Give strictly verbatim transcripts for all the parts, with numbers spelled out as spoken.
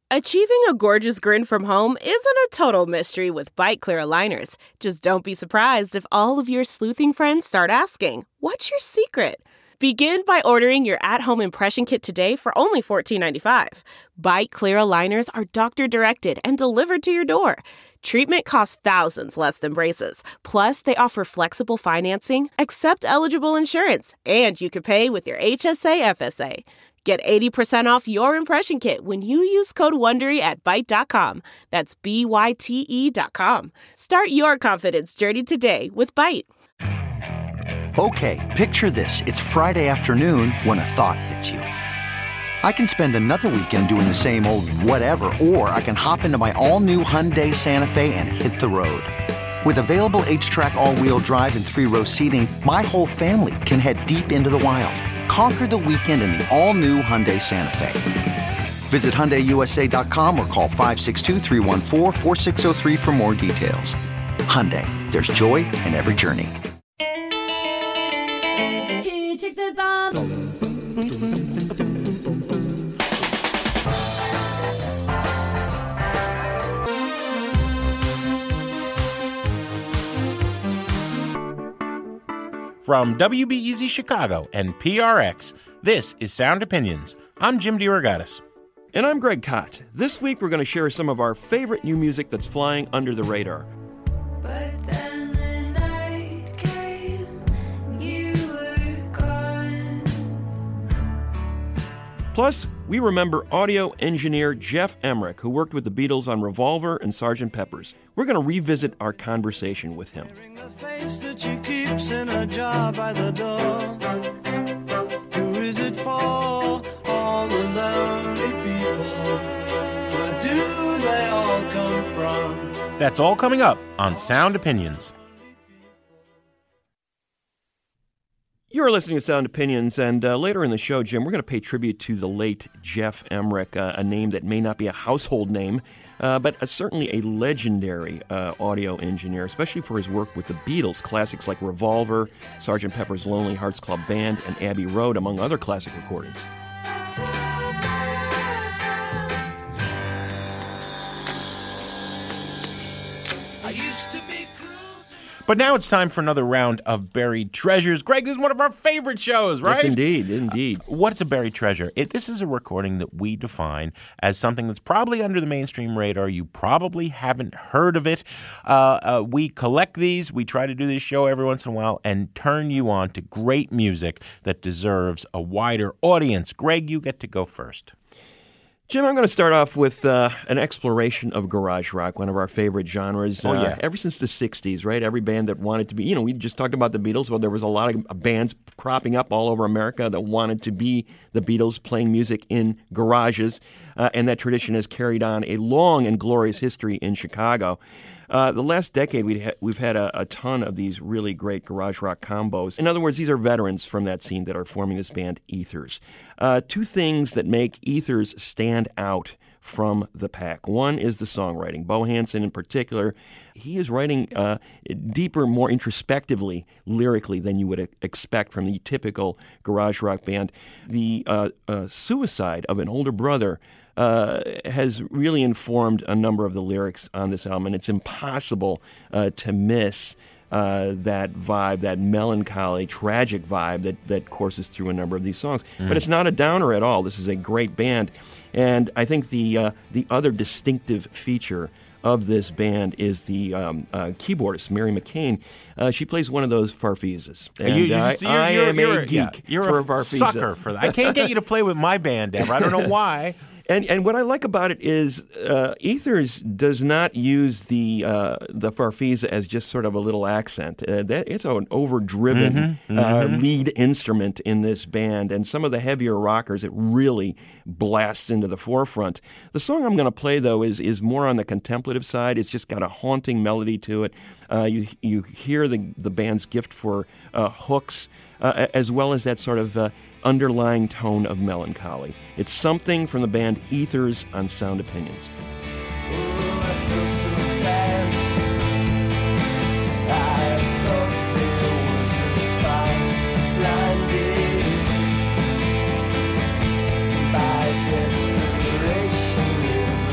Achieving a gorgeous grin from home isn't a total mystery with Byte Clear aligners. Just don't be surprised if all of your sleuthing friends start asking, "What's your secret?" Begin by ordering your at-home impression kit today for only fourteen ninety-five. Byte Clear aligners are doctor-directed and delivered to your door. Treatment costs thousands less than braces. Plus, they offer flexible financing, accept eligible insurance, and you can pay with your H S A F S A. Get eighty percent off your impression kit when you use code WONDERY at Byte dot com. That's B Y T E dot com. Start your confidence journey today with Byte. Okay, picture this. It's Friday afternoon when a thought hits you. I can spend another weekend doing the same old whatever, or I can hop into my all-new Hyundai Santa Fe and hit the road. With available H-Track all-wheel drive and three-row seating, my whole family can head deep into the wild. Conquer the weekend in the all-new Hyundai Santa Fe. Visit Hyundai U S A dot com or call five six two, three one four, four six zero three for more details. Hyundai, there's joy in every journey. He took the bomb. From W B E Z Chicago and P R X, this is Sound Opinions. I'm Jim DeRogatis. And I'm Greg Kot. This week we're going to share some of our favorite new music that's flying under the radar. But then the night came, you were gone. Plus, we remember audio engineer Geoff Emerick, who worked with the Beatles on Revolver and Sergeant Pepper's. We're going to revisit our conversation with him. The face that she keeps in a jar by the door. Who is it for? All the lonely people. Where do they all come from? That's all coming up on Sound Opinions. You're listening to Sound Opinions, and uh, later in the show, Jim, we're going to pay tribute to the late Geoff Emerick, uh, a name that may not be a household name, uh, but uh, certainly a legendary uh, audio engineer, especially for his work with the Beatles, classics like Revolver, Sergeant Pepper's Lonely Hearts Club Band, and Abbey Road, among other classic recordings. I used to be cruel. But now it's time for another round of Buried Treasures. Greg, this is one of our favorite shows, right? Yes, indeed, indeed. Uh, what's a buried treasure? It, this is a recording that we define as something that's probably under the mainstream radar. You probably haven't heard of it. Uh, uh, we collect these. We try to do this show every once in a while and turn you on to great music that deserves a wider audience. Greg, you get to go first. Jim, I'm going to start off with uh, an exploration of garage rock, one of our favorite genres. Oh, yeah. Uh, ever since the sixties, right? Every band that wanted to be, you know, we just talked about the Beatles. Well, there was a lot of bands cropping up all over America that wanted to be the Beatles, playing music in garages. Uh, and that tradition has carried on a long and glorious history in Chicago. Uh, the last decade, we've had, we've had a, a ton of these really great garage rock combos. In other words, these are veterans from that scene that are forming this band, Ethers. Uh, two things that make Ethers stand out from the pack. One is the songwriting. Bo Hansen, in particular, he is writing uh, deeper, more introspectively, lyrically, than you would expect from the typical garage rock band. The uh, uh, suicide of an older brother Uh, has really informed a number of the lyrics on this album, and it's impossible uh, to miss uh, that vibe, that melancholy, tragic vibe that, that courses through a number of these songs. Mm. But it's not a downer at all. This is a great band, and I think the uh, the other distinctive feature of this band is the um, uh, keyboardist, Mary McCain. Uh, she plays one of those farfisas. And you, you I, just, you're, I you're, am you're, a geek yeah, you're for a, a farfisa. sucker for that. I can't get you to play with my band ever. I don't know why. And and what I like about it is uh, Ethers does not use the uh, the farfisa as just sort of a little accent. Uh, that it's an overdriven mm-hmm, uh, mm-hmm. lead instrument in this band, and some of the heavier rockers it really blasts into the forefront. The song I'm going to play though is is more on the contemplative side. It's just got a haunting melody to it. Uh, you you hear the the band's gift for uh, hooks, uh, as well as that sort of Uh, underlying tone of melancholy. It's something from the band Ethers on Sound Opinions. Oh, I feel so fast. I thought there was a spot blinded by desperation.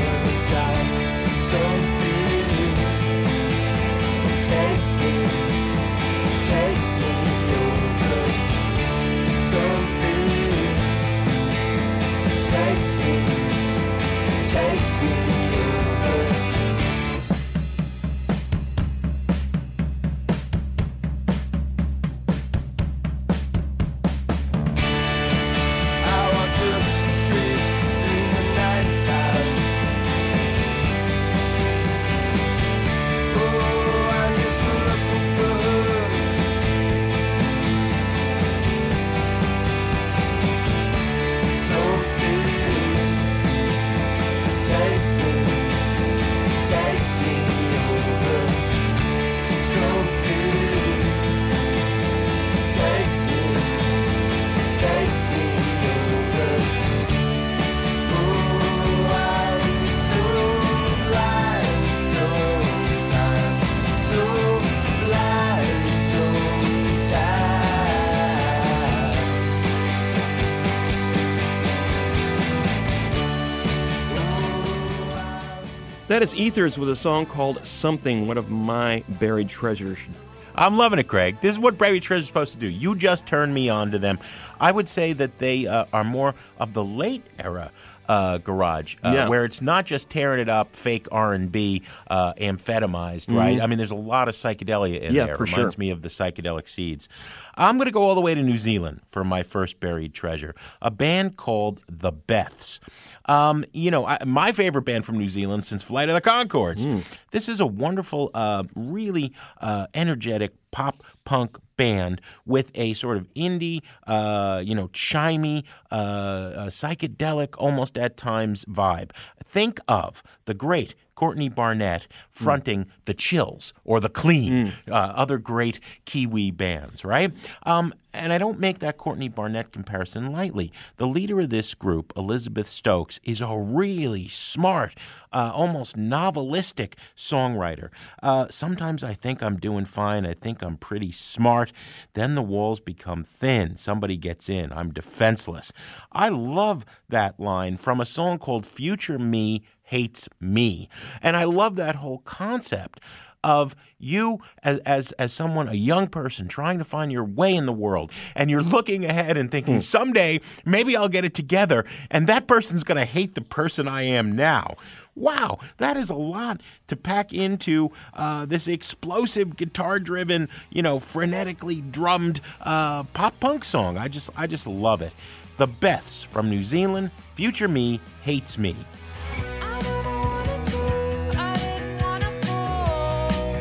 That is Ethers with a song called Something, one of my buried treasures. I'm loving it, Craig. This is what Buried Treasure is supposed to do. You just turned me on to them. I would say that they uh, are more of the late era uh, garage, uh, Yeah. where it's not just tearing it up, fake R and B, uh, amphetamized, right? I mean, there's a lot of psychedelia in Yeah, there. for Reminds sure. me of the Psychedelic Seeds. I'm going to go all the way to New Zealand for my first buried treasure, a band called The Beths. Um, you know, I, my favorite band from New Zealand since Flight of the Conchords. This is a wonderful, uh, really uh, energetic pop punk band with a sort of indie, uh, you know, chimey, uh, uh, psychedelic, almost at times vibe. Think of the great Courtney Barnett fronting the Chills or the Clean, uh, other great Kiwi bands, right? Um, and I don't make that Courtney Barnett comparison lightly. The leader of this group, Elizabeth Stokes, is a really smart, uh, almost novelistic songwriter. Uh, sometimes I think I'm doing fine. I think I'm pretty smart. Then the walls become thin. Somebody gets in. I'm defenseless. I love that line from a song called Future Me Hates Me. And I love that whole concept of you as, as as someone, a young person trying to find your way in the world, and you're looking ahead and thinking, someday maybe I'll get it together, and that person's going to hate the person I am now. Wow, that is a lot to pack into uh, this explosive, guitar-driven, you know, frenetically drummed uh, pop punk song. I just I just love it. The Beths from New Zealand, Future Me Hates Me. I never wanted to, I didn't wanna fall.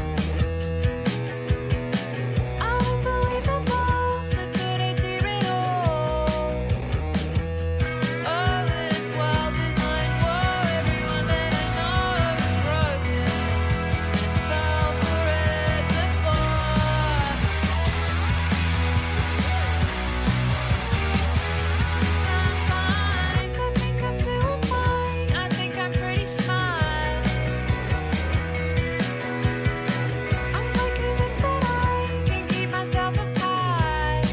I don't believe that love's a good idea at all. All its wild design war, everyone that I know is broken, has fell for it before. Sometimes I think I'm doing fine. I think I'm pretty smart. I'm quite convinced that I can keep myself apart.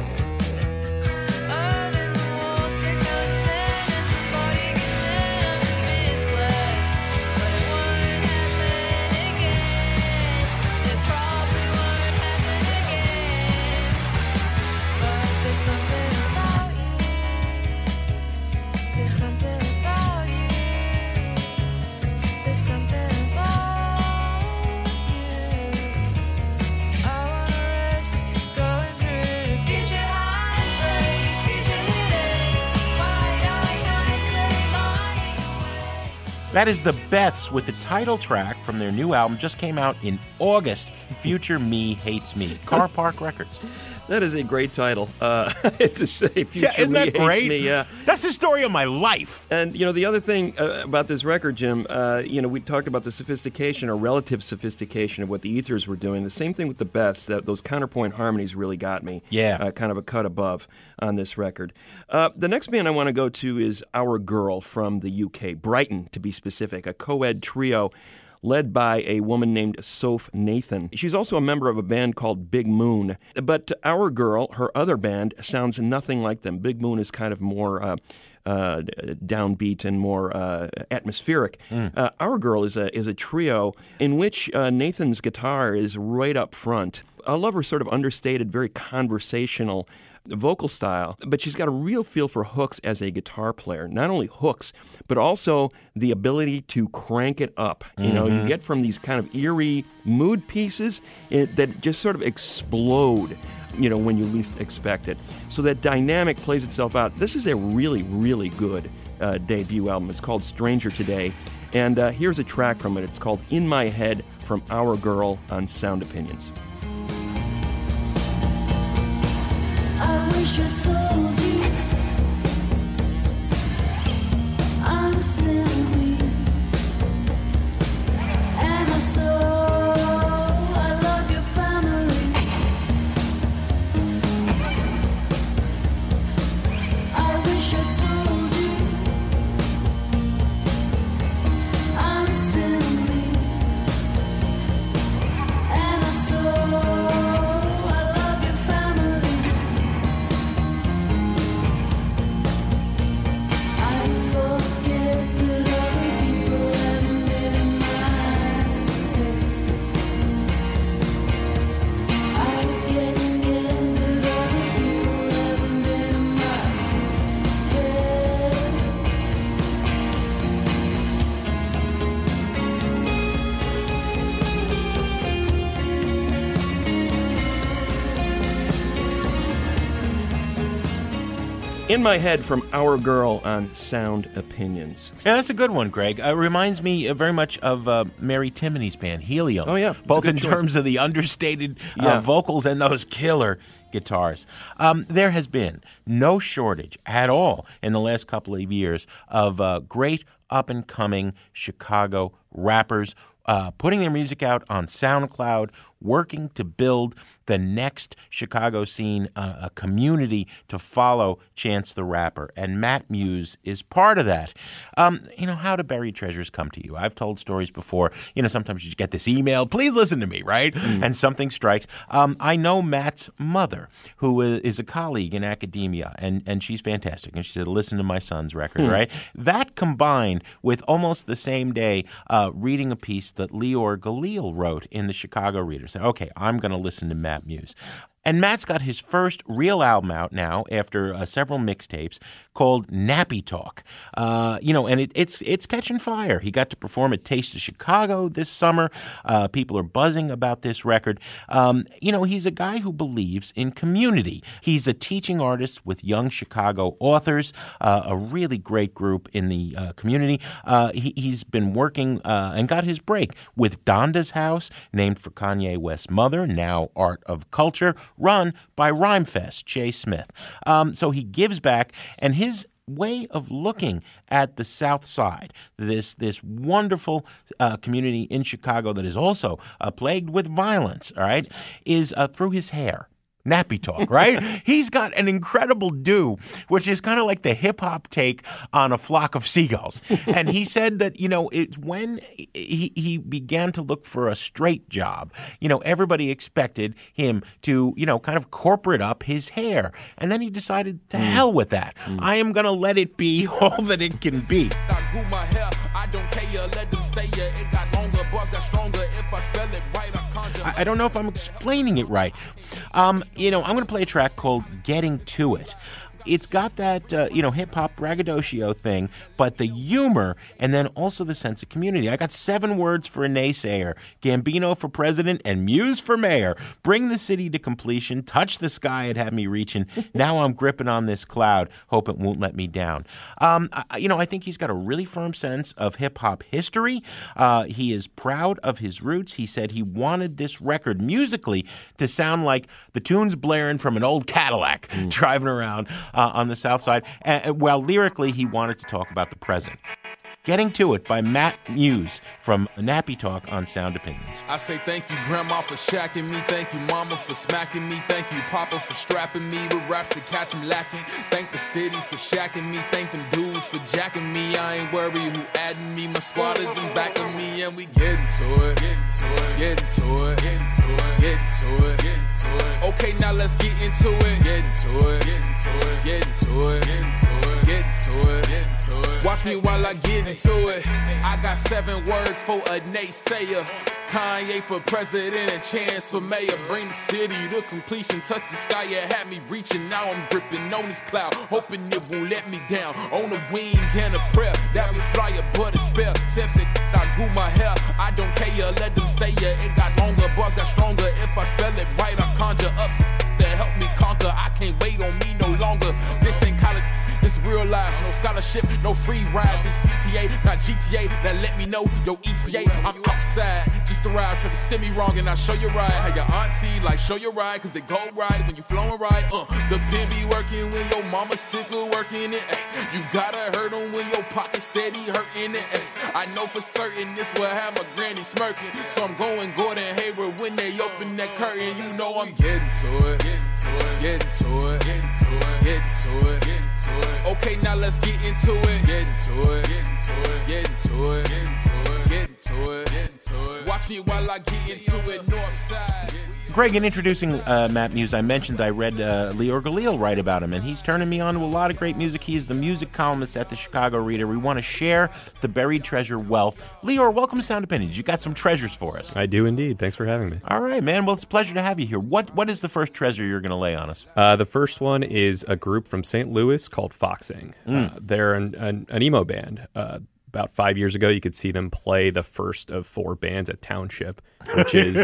Oh, then the walls become thin and somebody gets in. I'm defenseless, but it won't happen again. It probably won't happen again. But there's something about you. There's something about you. There's something about you. I wanna risk going through future heartbreak, future headaches, wide-eyed nights late lying awake. That is The Beths with the title track from their new album, just came out in August, Future Me Hates Me. Car Park Records. That is a great title. Uh, to say Future Yeah, isn't Me that Hates great? Me, yeah. That's the story of my life. And, you know, the other thing uh, about this record, Jim, uh, you know, we talked about the sophistication or relative sophistication of what the Ethers were doing. The same thing with the Beths. That those counterpoint harmonies really got me. Yeah. Uh, kind of a cut above on this record. Uh, the next band I want to go to is Our Girl from the U K, Brighton to be specific, a co-ed trio led by a woman named Soph Nathan. She's also a member of a band called Big Moon. But Our Girl, her other band, sounds nothing like them. Big Moon is kind of more uh, uh, downbeat and more uh, atmospheric. Uh, Our Girl is a is a trio in which uh, Nathan's guitar is right up front. I love her sort of understated, very conversational vocal style, but she's got a real feel for hooks as a guitar player. Not only hooks, but also the ability to crank it up. You know, you get from these kind of eerie mood pieces it, that just sort of explode, you know, when you least expect it. So that dynamic plays itself out. This is a really, really good uh, debut album. It's called Stranger Today, and uh, here's a track from it. It's called In My Head from Our Girl on Sound Opinions. I wish I told you I'm still me, and I so I love your family. I wish I told you I'm still me, and I so I love your family. In My Head from Our Girl on Sound Opinions. Yeah, that's a good one, Greg. Uh, It reminds me uh, very much of uh, Mary Timony's band, Helium. Oh, yeah. It's a Both good in choice. terms of the understated uh, Yeah. vocals and those killer guitars. Um, there has been no shortage at all in the last couple of years of uh, great up-and-coming Chicago rappers uh, putting their music out on SoundCloud, working to build the next Chicago scene, uh, a community to follow Chance the Rapper. And Matt Muse is part of that. Um, you know, how do buried treasures come to you? I've told stories before. You know, sometimes you get this email, please listen to me, right? And something strikes. Um, I know Matt's mother, who i- is a colleague in academia, and, and she's fantastic. And she said, listen to my son's record, right? That combined with almost the same day uh, reading a piece that Leor Galil wrote in the Chicago Reader. Said, okay, I'm going to listen to Matt Muse. And Matt's got his first real album out now after uh, several mixtapes called Nappy Talk. Uh, you know, and it, it's it's catching fire. He got to perform at Taste of Chicago this summer. Uh, people are buzzing about this record. Um, you know, he's a guy who believes in community. He's a teaching artist with young Chicago authors, uh, a really great group in the uh, community. Uh, he, he's been working uh, and got his break with Donda's House, named for Kanye West's mother, now Art of Culture, run by Rhymefest, Jay Smith. Um, so he gives back, and his way of looking at the South Side, this this wonderful uh, community in Chicago that is also uh, plagued with violence, all right, is uh, through his hair. Nappy Talk, right? He's got an incredible do, which is kind of like the hip-hop take on a flock of seagulls. And he said that, you know, it's when he, he began to look for a straight job, you know, everybody expected him to, you know, kind of corporate up his hair. And then he decided, to hell with that. I am going to let it be all that it can be. I grew my hair, I don't care, let them stay here. It got longer, boss got stronger. If I spell it right, I conjure. I, I don't know if I'm explaining it right. Um, you know, I'm going to play a track called Getting To It. It's got that, uh, you know, hip-hop braggadocio thing, but the humor and then also the sense of community. I got seven words for a naysayer. Gambino for president and Muse for mayor. Bring the city to completion. Touch the sky, it had me reaching. Now I'm gripping on this cloud. Hope it won't let me down. Um, I, you know, I think he's got a really firm sense of hip-hop history. Uh, he is proud of his roots. He said he wanted this record musically to sound like the tunes blaring from an old Cadillac driving around Uh, on the South Side, and, while lyrically he wanted to talk about the present. Getting To It by Matt Muse from Nappy Talk on Sound Opinions. I say thank you, Grandma, for shacking me. Thank you, Mama, for smacking me. Thank you, Papa, for strapping me with raps to catch them lacking. Thank the city for shacking me. Thank them dudes for jacking me. I ain't worried who adding me. My squad is in back of me, and we getting to it. Getting to it. Getting to it. Getting to it. Getting to it. Getting to it. Okay, now let's get into it. Getting to it. Getting to it. Getting to it. Getting to it. Getting to it. Getting to it. Watch me while I get into it. I got seven words for a naysayer. Kanye for president and Chance for mayor. Bring the city to completion. Touch the sky, it had me reaching. Now I'm gripping on this cloud, hoping it won't let me down. On a wing and a prayer that we fly a but a spell. Sam said I grew my hair. I don't care, let them stay here. It got longer, boss got stronger. If I spell it right, I conjure up something that help me conquer. I can't wait on me no longer. This ain't college. This real life, no scholarship, no free ride. This C T A, not G T A. That let me know, yo E T A. I'm outside, just arrived, try to stem me wrong, and I show you right. How your auntie like show you right, cause it go right when you flowing right. Uh, the pin be working when your mama sick of working it. Ay. You gotta hurt them when your pocket steady hurting it. Ay. I know for certain this will have my granny smirking, so I'm going Gordon Hayward when they open that curtain. You know I'm getting to it, getting to it, getting to it, getting to it, getting to it, getting to it. Okay, now let's get into it. Get into it. Get into it. Get into it. Get into it. Get into it. Get into it. Watch me while I get into it. North side. Greg, in introducing uh, Matt Muse, I mentioned I read uh, Leor Galil write about him, and he's turning me on to a lot of great music. He is the music columnist at the Chicago Reader. We want to share the buried treasure wealth. Leor, welcome to Sound Opinions. You got some treasures for us. I do indeed. Thanks for having me. All right, man. Well, it's a pleasure to have you here. What What is the first treasure you're going to lay on us? Uh, the first one is a group from Saint Louis called Foxing. Mm. Uh, they're an, an, an emo band. Uh, about five years ago, you could see them play the first of four bands at Township, which is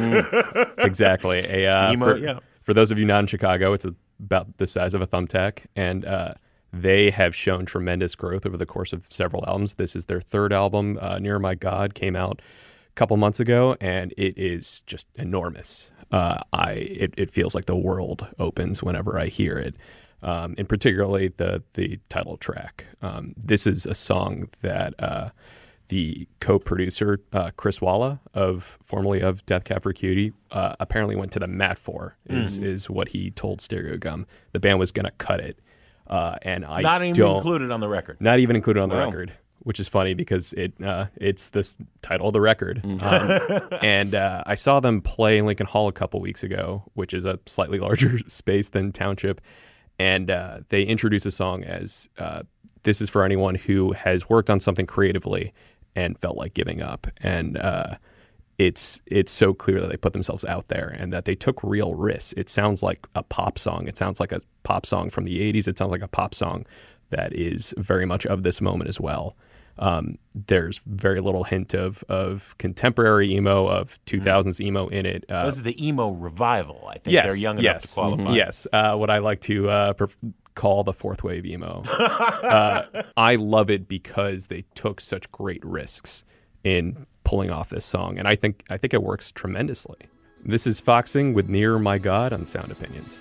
exactly a uh, Emo, for, yeah. for those of you not in Chicago, it's a, about the size of a thumbtack, and uh, They have shown tremendous growth over the course of several albums. This is their third album, uh, Near My God, came out a couple months ago, and it is just enormous. Uh, I it, it feels like the world opens whenever I hear it, um, and particularly the the title track. Um, this is a song that uh, the co-producer uh, Chris Walla, of formerly of Death Cab for Cutie, uh, apparently went to the mat for. Is mm. is what he told Stereo Gum. The band was going to cut it. Uh, and I not even don't, included on the record. Not even included on the wow. record, which is funny because it uh, it's the title of the record. Mm-hmm. Um, and uh, I saw them play Lincoln Hall a couple weeks ago, which is a slightly larger space than Township. And uh, they introduced a song as uh, this is for anyone who has worked on something creatively and felt like giving up. And uh, it's it's so clear that they put themselves out there and that they took real risks. It sounds like a pop song. It sounds like a pop song from the eighties. It sounds like a pop song that is very much of this moment as well. Um, there's very little hint of of contemporary emo, of two thousands emo in it. Uh, this is the emo revival. I think yes, they're young enough yes, to qualify. Mm-hmm. Yes, uh, what I like to uh, perf- call the fourth wave emo. uh, I love it because they took such great risks in pulling off this song, and I think I think it works tremendously. This is Foxing with Near My God on Sound Opinions.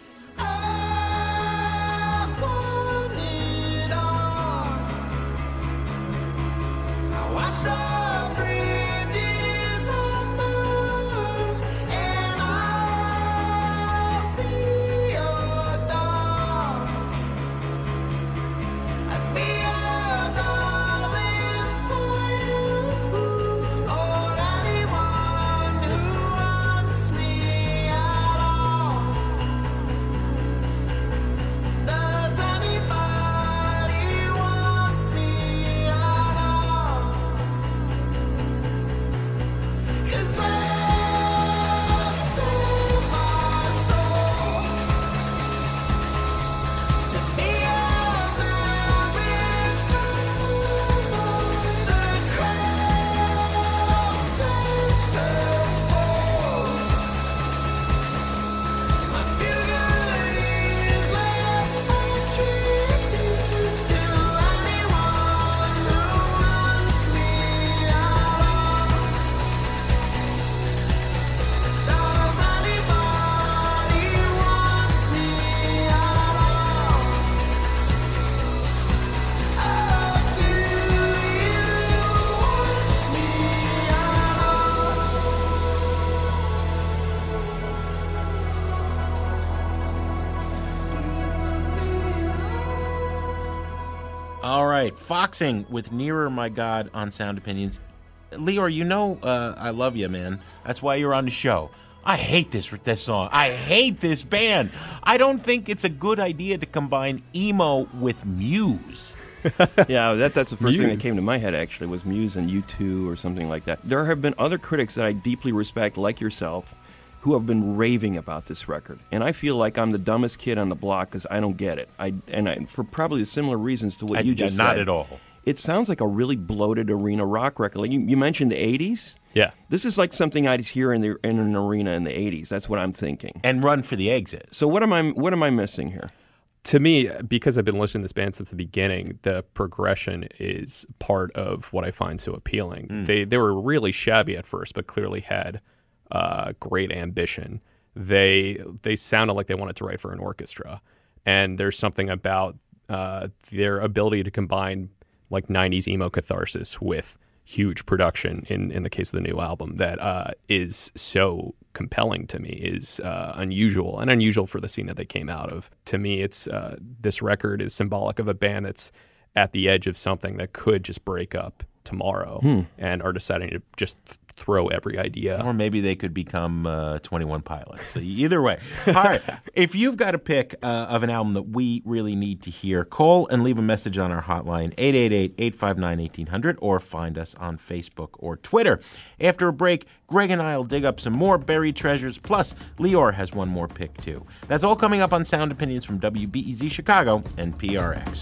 All right, Foxing with Nearer My God on Sound Opinions. Leor, you know uh, I love you, man. That's why you're on the show. I hate this this song. I hate this band. I don't think it's a good idea to combine emo with Muse. Yeah, that, that's the first Muse. thing that came to my head, actually, was Muse and U two or something like that. There have been other critics that I deeply respect, like yourself, who have been raving about this record. And I feel like I'm the dumbest kid on the block because I don't get it. I And I, for probably similar reasons to what I, you just not said. Not at all. It sounds like a really bloated arena rock record. Like you, you mentioned the eighties. Yeah. This is like something I'd hear in, the, in an arena in the eighties. That's what I'm thinking. And Run for the Exit. So what am I what am I missing here? To me, because I've been listening to this band since the beginning, the progression is part of what I find so appealing. Mm. They they were really shabby at first, but clearly had uh, great ambition. They they sounded like they wanted to write for an orchestra, and there's something about uh, their ability to combine like nineties emo catharsis with huge production in, in the case of the new album that uh, is so compelling to me, is uh, unusual, and unusual for the scene that they came out of. To me, it's uh, this record is symbolic of a band that's at the edge of something that could just break up tomorrow hmm. and are deciding to just th- throw every idea. Or maybe they could become uh, twenty-one Pilots. So either way. All right. If you've got a pick uh, of an album that we really need to hear, call and leave a message on our hotline, eight eight eight, eight five nine, one eight hundred, or find us on Facebook or Twitter. After a break, Greg and I will dig up some more buried treasures, plus Leor has one more pick, too. That's all coming up on Sound Opinions from W B E Z Chicago and P R X.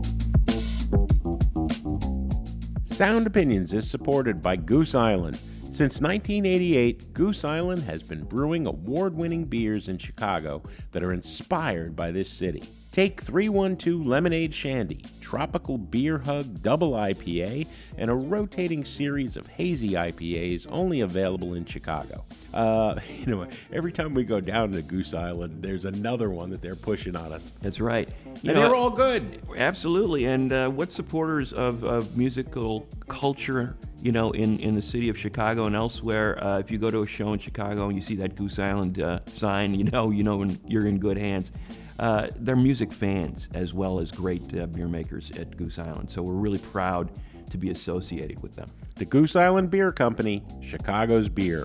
Sound Opinions is supported by Goose Island, Since nineteen eighty-eight, Goose Island has been brewing award-winning beers in Chicago that are inspired by this city. Take three one two Lemonade Shandy, Tropical Beer Hug Double I P A, and a rotating series of hazy I P As only available in Chicago. Uh, you know, every time we go down to Goose Island, there's another one that they're pushing on us. That's right. You And know, they're all good. Absolutely. And uh, what supporters of, of musical culture, you know, in, in the city of Chicago and elsewhere, uh, if you go to a show in Chicago and you see that Goose Island uh, sign, you know, you know, you're in good hands. Uh, they're music fans as well as great uh, beer makers at Goose Island. So we're really proud to be associated with them. The Goose Island Beer Company, Chicago's beer.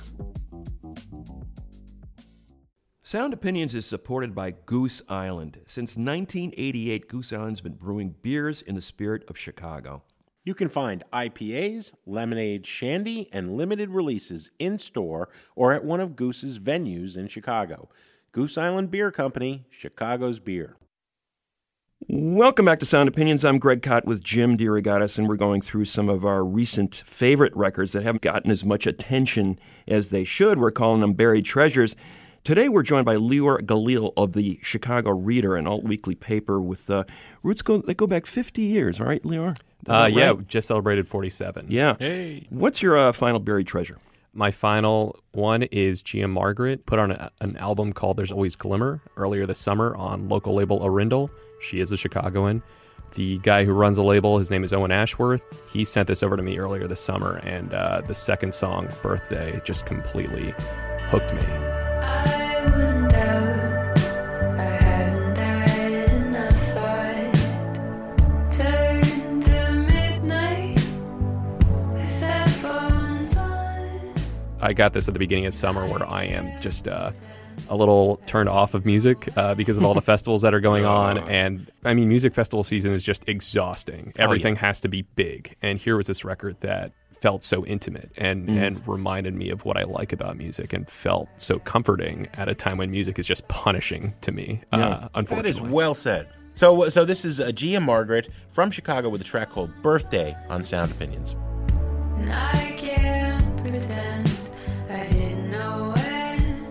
Sound Opinions is supported by Goose Island. Since nineteen eighty-eight, Goose Island's been brewing beers in the spirit of Chicago. You can find I P As, lemonade, shandy, and limited releases in-store or at one of Goose's venues in Chicago. Goose Island Beer Company, Chicago's beer. Welcome back to Sound Opinions. I'm Greg Cott with Jim DeRogatis, and we're going through some of our recent favorite records that haven't gotten as much attention as they should. We're calling them buried treasures. Today we're joined by Lior Galil of the Chicago Reader, an alt-weekly paper with uh, roots go, that go back fifty years, right, Lior? Is Uh, that yeah, right? just celebrated forty-seven. Yeah. Hey. What's your uh, final buried treasure? My final one is Gia Margaret, put on a, an album called There's Always Glimmer earlier this summer on local label Arundel. She is a Chicagoan. The guy who runs the label, his name is Owen Ashworth. He sent this over to me earlier this summer, and uh, the second song, Birthday, just completely hooked me. I wouldn't doubt I hadn't had enough thought. Turn to midnight with headphones on. I got this at the beginning of summer where I am just uh, a little turned off of music uh, because of all the festivals that are going on. And I mean, music festival season is just exhausting. Everything has to be big. And here was this record that felt so intimate and, and reminded me of what I like about music and felt so comforting at a time when music is just punishing to me, uh, Yeah. unfortunately. That is well said. So, so this is uh, Gia Margaret from Chicago with a track called Birthday on Sound Opinions. And I can't pretend I didn't know it.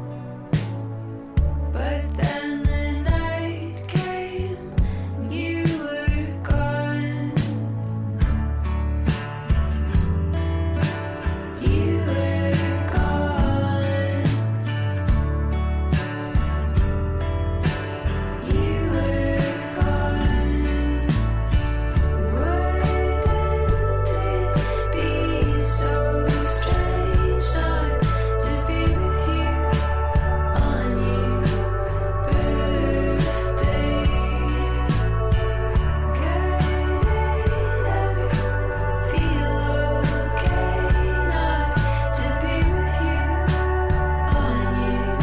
But then the night came, and you were gone. You were gone. You were gone. Wouldn't it be so strange not to be with you on your birthday? Could it ever feel okay not to be with you on your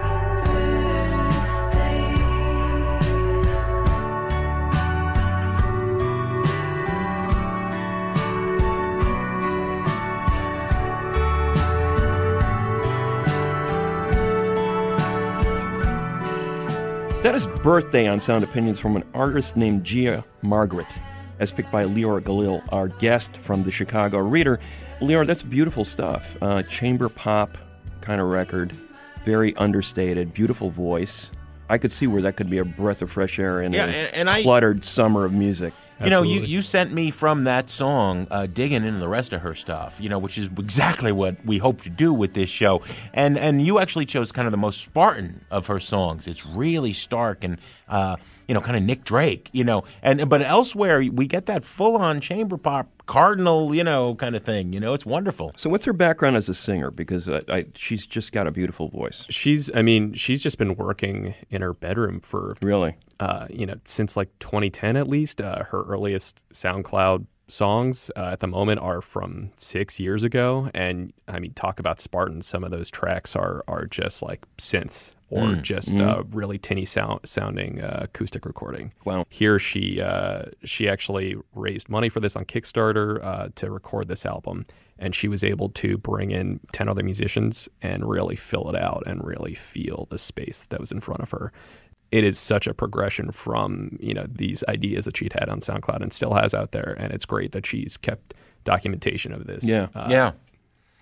That is Birthday on Sound Opinions from an artist named Gia Margaret, as picked by Lior Galil, our guest from the Chicago Reader. Lior, that's beautiful stuff. Uh, chamber pop kind of record, very understated, beautiful voice. I could see where that could be a breath of fresh air in Yeah, a and- and I- cluttered summer of music. You know, you, Absolutely. you sent me from that song uh, digging into the rest of her stuff, you know, which is exactly what we hope to do with this show. And and you actually chose kind of the most Spartan of her songs. It's really stark and, uh, you know, kind of Nick Drake, you know. And But elsewhere, we get that full-on chamber pop, Cardinal, you know, kind of thing. You know, it's wonderful. So what's her background as a singer? Because uh, I, she's just got a beautiful voice. She's, I mean, she's just been working in her bedroom for Really? uh, you know, since like twenty ten at least. Uh, her earliest SoundCloud songs uh, at the moment are from six years ago. And I mean, talk about Spartans. Some of those tracks are are just like synths or just uh, really tinny sound sounding uh, acoustic recording. Wow. Here she uh, she actually raised money for this on Kickstarter uh, to record this album. And she was able to bring in ten other musicians and really fill it out and really feel the space that was in front of her. It is such a progression from, you know, these ideas that she'd had on SoundCloud and still has out there. And it's great that she's kept documentation of this. Yeah. Uh, Yeah.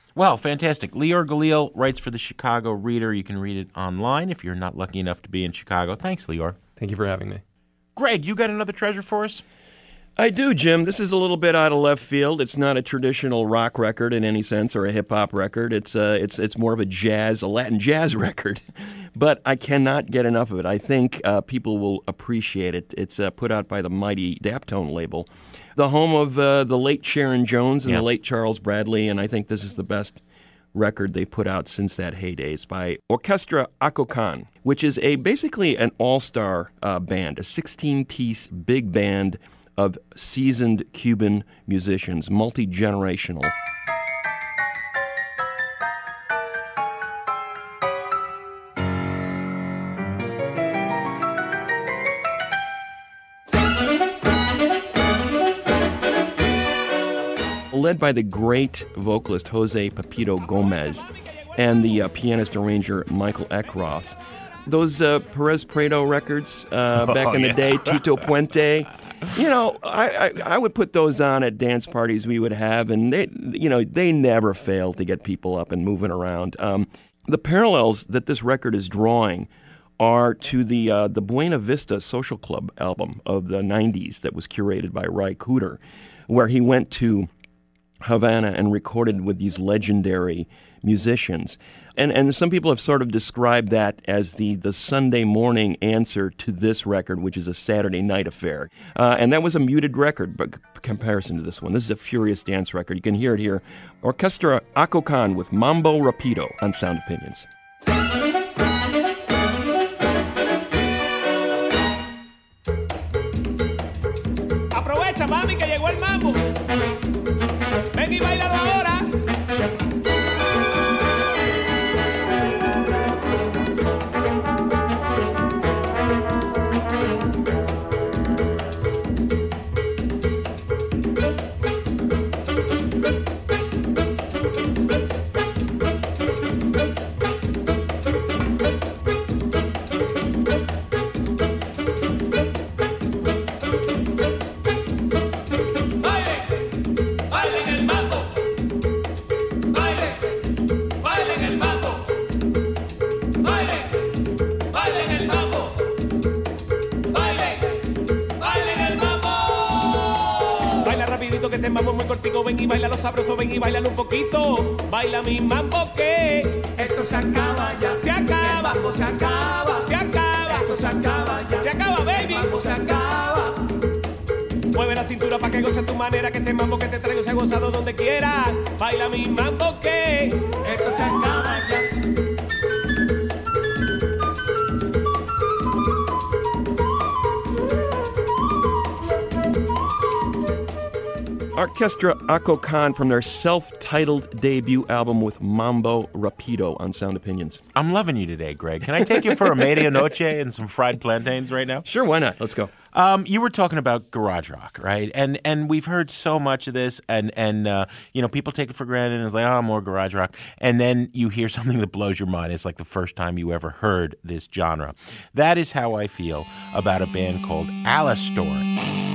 Well, fantastic. Lior Galil writes for the Chicago Reader. You can read it online if you're not lucky enough to be in Chicago. Thanks, Lior. Thank you for having me. Greg, you got another treasure for us? I do, Jim. This is a little bit out of left field. It's not a traditional rock record in any sense, or a hip hop record. It's uh, it's it's more of a jazz, a Latin jazz record. But I cannot get enough of it. I think uh, people will appreciate it. It's uh, put out by the mighty Daptone label, the home of uh, the late Sharon Jones and Yeah. the late Charles Bradley. And I think this is the best record they put out since that heyday. It's by Orchestra Acocan, which is a basically an all-star uh, band, a sixteen-piece big band of seasoned Cuban musicians, multi-generational. Led by the great vocalist Jose Pepito Gomez and the uh, pianist arranger Michael Eckroth. Those uh, Perez Prado records uh, back Oh, in the yeah. day, Tito Puente. You know, I, I I would put those on at dance parties we would have, and they, you know, they never fail to get people up and moving around. Um, the parallels that this record is drawing are to the uh, the Buena Vista Social Club album of the nineties that was curated by Ry Cooder, where he went to Havana and recorded with these legendary musicians. And and some people have sort of described that as the, the Sunday morning answer to this record, which is a Saturday night affair. Uh, and that was a muted record, but c- comparison to this one. This is a furious dance record. You can hear it here. Orchestra Acocan with Mambo Rapido on Sound Opinions. Aprovecha, mami, que llegó el mambo. Ven y bailalo ahora. Bailen, bailen el mambo. Bailen, bailen el mambo. Bailen, bailen el mambo. Bailen, bailen el mambo. Baila rapidito que este mambo es muy cortico. Ven y baila lo sabroso, ven y baila un poquito. Baila mi mambo que esto se acaba ya. Se acaba. El mambo se acaba. Se acaba. Esto se acaba ya. Se acaba, baby. El mambo se acaba. Mueve la cintura pa' que goce a tu manera. Que este mambo que te traigo se ha gozado donde quiera. Baila mi mambo que esto se acaba ya. Orchestra Acocan from their self-titled debut album with Mambo Rapido on Sound Opinions. I'm loving you today, Greg. Can I take you for a medianoche and some fried plantains right now? Sure, why not? Let's go. Um, you were talking about garage rock, right? And and we've heard so much of this, and and uh, you know, people take it for granted, and it's like, oh, more garage rock. And then you hear something that blows your mind. It's like the first time you ever heard this genre. That is how I feel about a band called Alastor.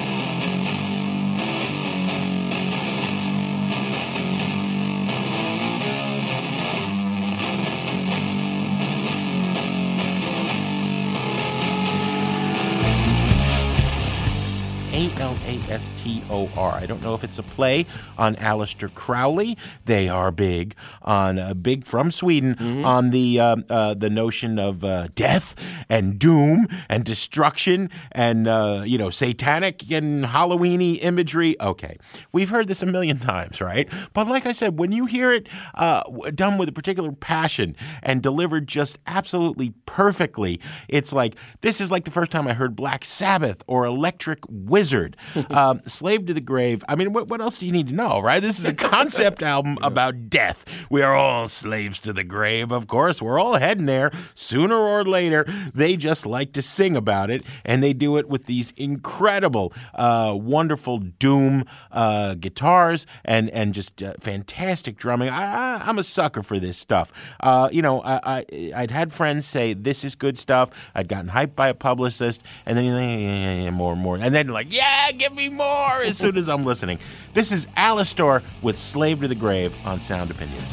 A L A S T O R. I don't know if it's a play on Aleister Crowley. They are big on uh, big from Sweden Mm-hmm. on the uh, uh, the notion of uh, death and doom and destruction and uh, you know, satanic and Halloweeny imagery. Okay, we've heard this a million times, right? But like I said, when you hear it uh, w- done with a particular passion and delivered just absolutely perfectly, it's like this is like the first time I heard Black Sabbath or Electric Wizard. um, Slave to the Grave. I mean, what, what else do you need to know, right? This is a concept album about death. We are all slaves to the grave, of course. We're all heading there sooner or later. They just like to sing about it, and they do it with these incredible, uh, wonderful doom uh, guitars and and just uh, fantastic drumming. I, I, I'm a sucker for this stuff. Uh, you know, I, I I'd had friends say this is good stuff. I'd gotten hyped by a publicist, and then you're like, yeah, yeah, yeah, more and more, and then like, yeah, yeah, give me more as soon as I'm listening. This is Alistor with Slave to the Grave on Sound Opinions.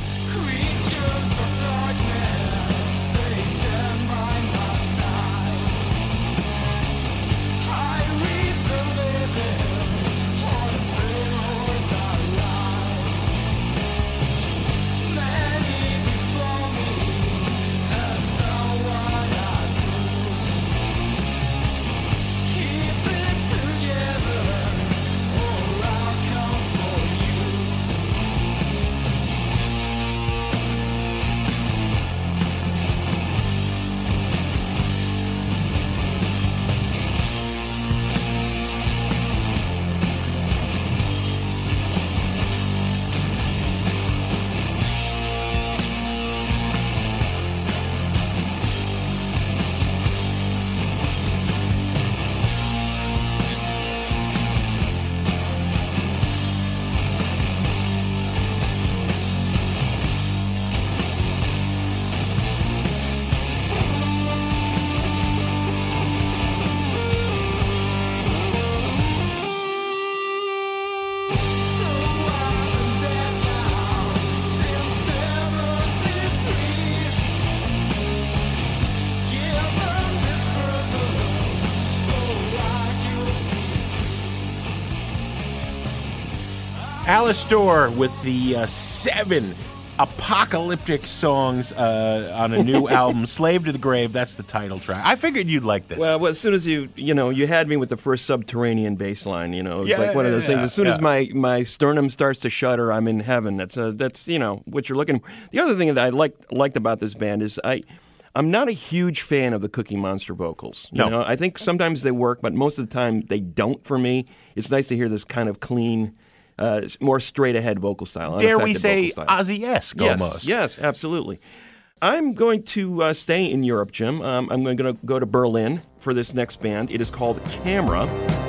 Alistor with the uh, seven apocalyptic songs uh, on a new album, Slave to the Grave. That's the title track. I figured you'd like this. Well, well, as soon as you, you know, you had me with the first subterranean bass line, you know, it's Yeah, like one of those yeah, things. As soon yeah. as my, my sternum starts to shudder, I'm in heaven. That's a, that's, you know, what you're looking for. The other thing that I liked, liked about this band is I, I'm not a huge fan of the Cookie Monster vocals. You No. know, I think sometimes they work, but most of the time they don't for me. It's nice to hear this kind of clean, uh, more straight-ahead vocal style. Dare we unaffected say vocal style. Ozzy-esque Yes, almost? yes, absolutely. I'm going to uh, stay in Europe, Jim. Um, I'm going to go to Berlin for this next band. It is called Camera.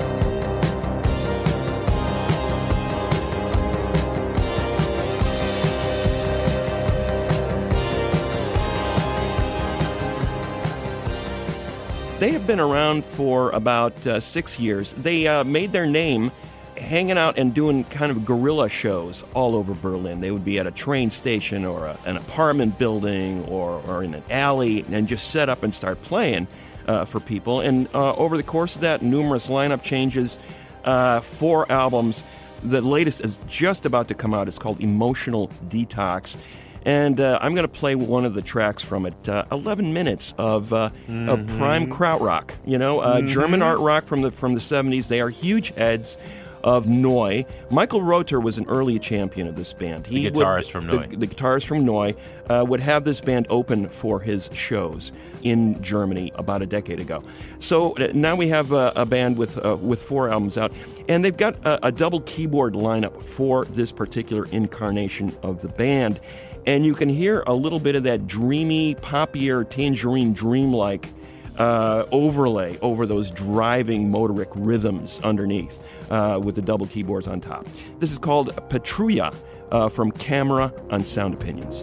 They have been around for about uh, six years. They uh, made their name hanging out and doing kind of guerrilla shows all over Berlin. They would be at a train station or a, an apartment building or, or in an alley and just set up and start playing uh, for people. And uh, over the course of that, numerous lineup changes, uh, four albums. The latest is just about to come out. It's called Emotional Detox. And uh, I'm going to play one of the tracks from it. Uh, Eleven minutes of, uh, Mm-hmm. of prime krautrock. You know, uh, German art rock from the from the seventies. They are huge heads of Neu. Michael Rother was an early champion of this band. The would- guitarist from Neu. The, the guitarist from Neu uh, would have this band open for his shows in Germany about a decade ago. So uh, now we have uh, a band with uh, with four albums out, and they've got a, a double keyboard lineup for this particular incarnation of the band. And you can hear a little bit of that dreamy, poppier, Tangerine Dream-like uh, overlay over those driving motoric rhythms underneath uh, with the double keyboards on top. This is called Patrulla uh, from Camera on Sound Opinions.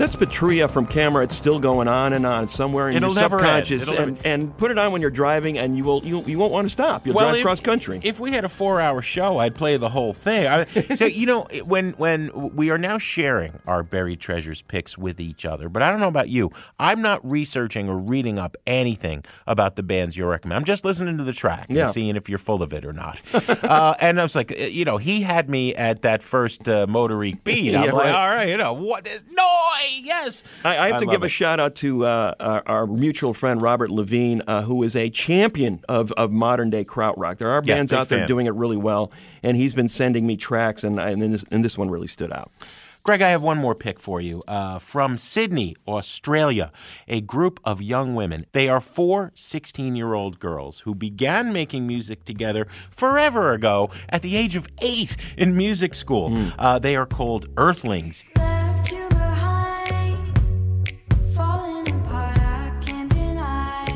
that's Petria from Camera. It's still going on and on somewhere in It'll your never end. subconscious. It'll And, and put it on when you're driving, and you will you, you won't want to stop. You'll drive if- cross country. If we had a four-hour show, I'd play the whole thing. I, so you know, when when we are now sharing our buried treasures picks with each other, but I don't know about you. I'm not researching or reading up anything about the bands you recommend. I'm just listening to the track Yeah. and seeing if you're full of it or not. uh, and I was like, you know, he had me at that first uh, Motorique beat. I'm Yeah, like, right. all right, you know, what is noise? Yes. I, I have to love give a it. shout out to uh, our, our mutual friend Robert Levine, uh, who is a champion of, of modern day krautrock. There are Yeah, bands big out there fan. doing it really well, and he's been sending me tracks, and, and, this, and this one really stood out. Greg, I have one more pick for you. Uh, from Sydney, Australia, a group of young women. They are four sixteen-year-old girls who began making music together forever ago at the age of eight in music school. Uh, they are called Earthlings. Left you behind, falling apart, I can't deny.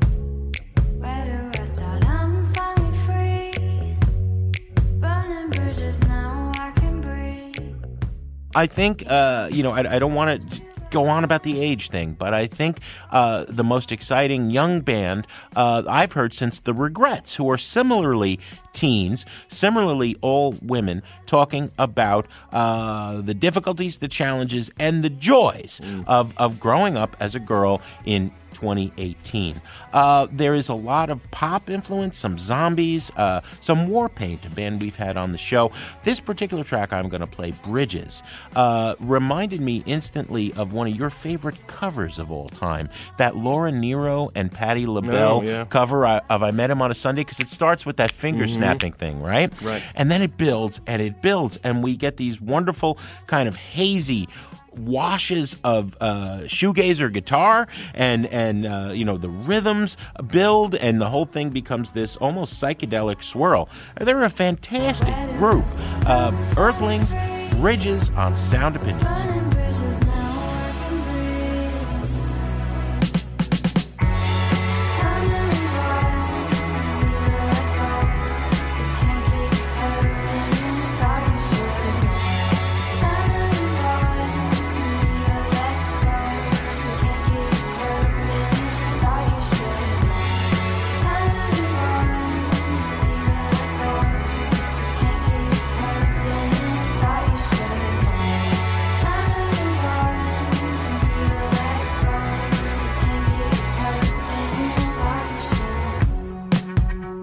Where do I start? I'm finally free. Burning bridges now, I can breathe. I think, uh, you know, I, I don't want to go on about the age thing, but I think uh, the most exciting young band uh, I've heard since the Regrets, who are similarly teens, similarly all women, talking about uh, the difficulties, the challenges, and the joys of, of growing up as a girl in twenty eighteen. Uh, there is a lot of pop influence, some Zombies, uh, some Warpaint, a band we've had on the show. This particular track I'm going to play, Bridges, uh, reminded me instantly of one of your favorite covers of all time, that Laura Nero and Patti LaBelle Oh, yeah. cover of I Met Him on a Sunday, because it starts with that finger snapping thing, right? Right. And then it builds and it builds, and we get these wonderful kind of hazy washes of uh, shoegazer guitar, and and uh, you know, the rhythms build, and the whole thing becomes this almost psychedelic swirl. They're a fantastic group. Uh, Earthlings, Bridges on Sound Opinions. Burning bridges now, I can breathe. Time to move on, let go. Can't keep hurting like you should. Time to move on, let go. Can't keep hurting like you should. Time to move on, let go. Can't keep hurting like you should. Time to move on, let go. Can't keep hurting like you should.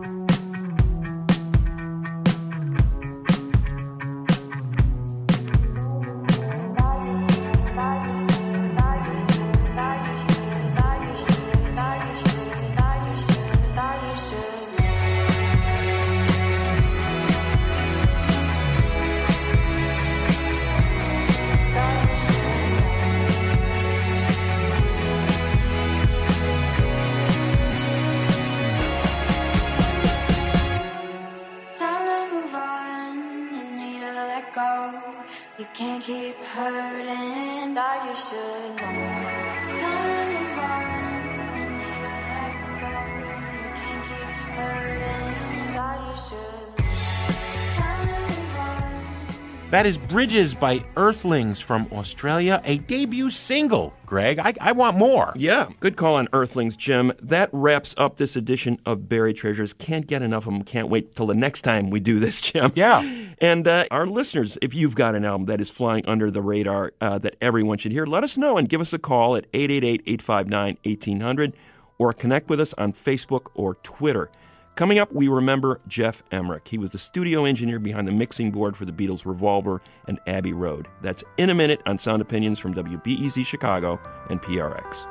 Time to move on, you need to let go. You can't keep hurting, but you should know. Time to move on, you need to let go. You can't keep hurting, but you should. Time to move on. That is Bridges by Earthlings from Australia, a debut single. Greg, I, I want more. Yeah, good call on Earthlings, Jim. That wraps up this edition of Buried Treasures. Can't get enough of them. Can't wait till the next time we do this, Jim. Yeah. And uh, our listeners, if you've got an album that is flying under the radar uh, that everyone should hear, let us know and give us a call at eight eight eight, eight five nine, one eight hundred or connect with us on Facebook or Twitter. Coming up, we remember Jeff Emmerich. He was the studio engineer behind the mixing board for the Beatles' Revolver and Abbey Road. That's in a minute on Sound Opinions from W B E Z Chicago and P R X.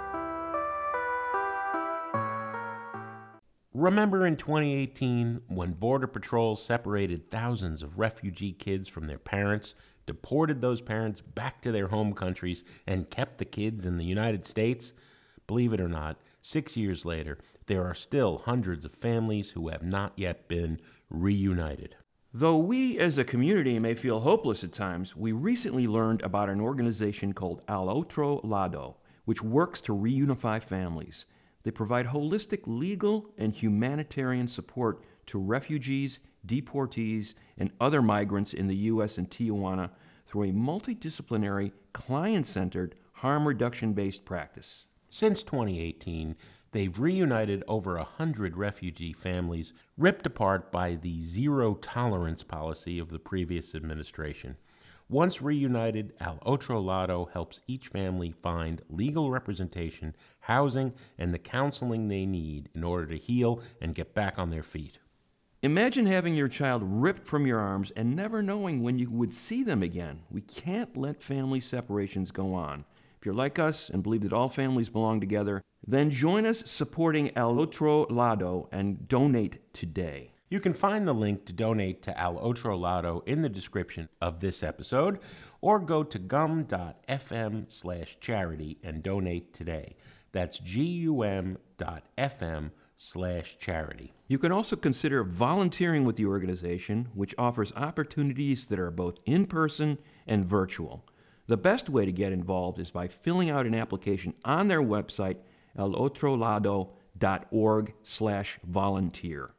Remember in twenty eighteen when Border Patrol separated thousands of refugee kids from their parents, deported those parents back to their home countries, and kept the kids in the United States? Believe it or not, six years later, there are still hundreds of families who have not yet been reunited. Though we as a community may feel hopeless at times, we recently learned about an organization called Al Otro Lado, which works to reunify families. They provide holistic legal and humanitarian support to refugees, deportees, and other migrants in the U S and Tijuana through a multidisciplinary, client-centered, harm reduction-based practice. Since twenty eighteen, they've reunited over a hundred refugee families ripped apart by the zero-tolerance policy of the previous administration. Once reunited, Al Otro Lado helps each family find legal representation, housing, and the counseling they need in order to heal and get back on their feet. Imagine having your child ripped from your arms and never knowing when you would see them again. We can't let family separations go on. If you're like us and believe that all families belong together, then join us supporting Al Otro Lado and donate today. You can find the link to donate to Al Otro Lado in the description of this episode, or go to gum.fm slash charity and donate today. That's gum.fm slash charity. You can also consider volunteering with the organization, which offers opportunities that are both in-person and virtual. The best way to get involved is by filling out an application on their website, alotrolado.org slash volunteer.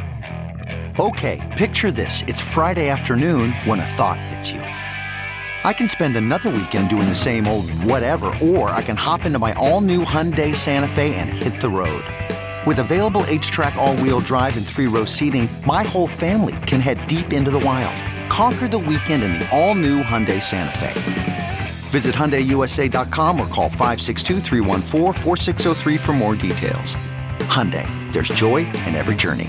Okay, picture this. It's Friday afternoon when a thought hits you. I can spend another weekend doing the same old whatever, or I can hop into my all-new Hyundai Santa Fe and hit the road. With available H-Track all-wheel drive and three-row seating, my whole family can head deep into the wild. Conquer the weekend in the all-new Hyundai Santa Fe. Visit Hyundai U S A dot com or call five six two, three one four, four six zero three for more details. Hyundai, there's joy in every journey.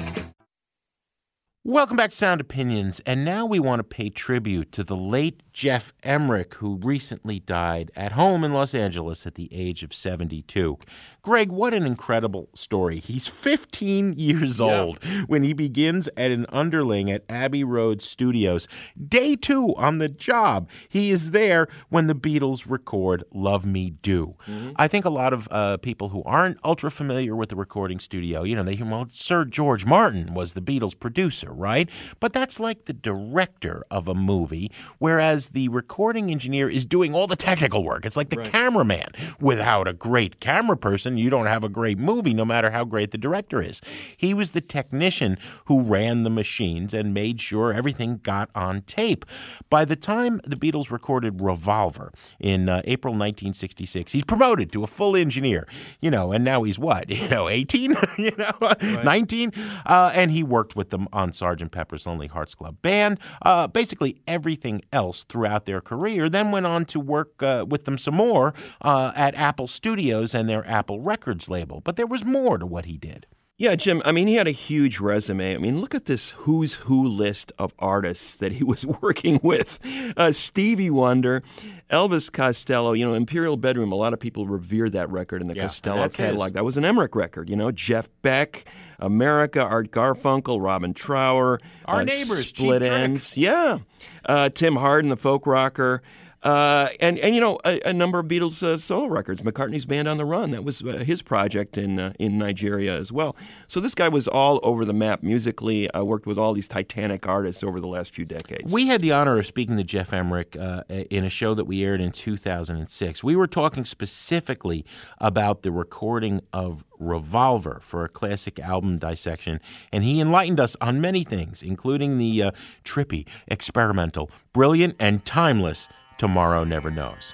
Welcome back to Sound Opinions, and now we want to pay tribute to the late Jeff Emmerich, who recently died at home in Los Angeles at the age of seventy-two. Greg, what an incredible story. He's fifteen years Yeah. old when he begins at an underling at Abbey Road Studios. Day two on the job. He is there when the Beatles record Love Me Do. Mm-hmm. I think a lot of uh, people who aren't ultra familiar with the recording studio, you know, they hear, well, Sir George Martin was the Beatles producer, right? But that's like the director of a movie, whereas the recording engineer is doing all the technical work. It's like the Right. cameraman. Without a great camera person, you don't have a great movie, no matter how great the director is. He was the technician who ran the machines and made sure everything got on tape. By the time the Beatles recorded Revolver in uh, April nineteen sixty-six, he's promoted to a full engineer, you know, and now he's what, you know, eighteen, you know, nineteen, uh, and he worked with them on Sergeant Pepper's Lonely Hearts Club Band, uh, basically everything else throughout their career, then went on to work uh, with them some more uh, at Apple Studios and their Apple Records label. But there was more to what he did. Yeah, Jim, I mean, he had a huge resume. I mean, look at this who's who list of artists that he was working with. Uh, Stevie Wonder, Elvis Costello, you know, Imperial Bedroom, a lot of people revere that record in the Yeah, Costello that's catalog. his. That was an Emmerich record, you know, Jeff Beck, America, Art Garfunkel, Robin Trower. Our uh, neighbors, Cheap Split Trick. Ends. Yeah. Uh, Tim Hardin, the folk rocker. Uh, and, and, you know, a, a number of Beatles uh, solo records. McCartney's Band on the Run, that was uh, his project in uh, in Nigeria as well. So this guy was all over the map musically, uh, worked with all these titanic artists over the last few decades. We had the honor of speaking to Jeff Emmerich uh, in a show that we aired in two thousand six. We were talking specifically about the recording of Revolver for a classic album dissection, and he enlightened us on many things, including the uh, trippy, experimental, brilliant, and timeless Tomorrow Never Knows.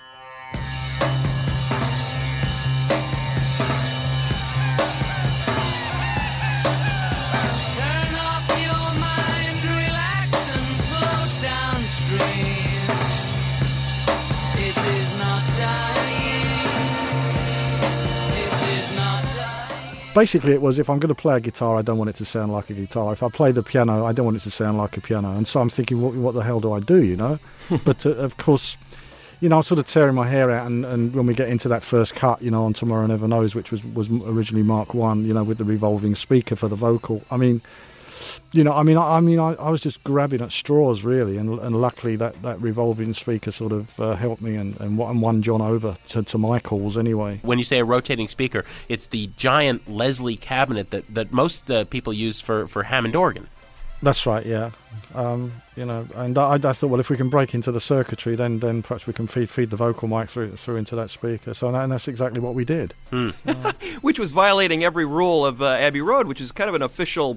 Turn off your mind, relax and float downstream. It is not dying. It is not dying. Basically, it was if I'm going to play a guitar, I don't want it to sound like a guitar. If I play the piano, I don't want it to sound like a piano. And so I'm thinking, what, what the hell do I do, you know? But, uh, of course, you know, I'm sort of tearing my hair out. And, and when we get into that first cut, you know, on Tomorrow Never Knows, which was, was originally Mark one, you know, with the revolving speaker for the vocal. I mean, you know, I mean, I, I mean, I, I was just grabbing at straws, really. And, and luckily that, that revolving speaker sort of uh, helped me and, and won John over to, to my calls anyway. When you say a rotating speaker, it's the giant Leslie cabinet that, that most uh, people use for, for Hammond organ. That's right, yeah. Um, you know, and I, I thought, well, if we can break into the circuitry, then then perhaps we can feed feed the vocal mic through through into that speaker. So that, and that's exactly what we did. Which was violating every rule of uh, Abbey Road, which is kind of an official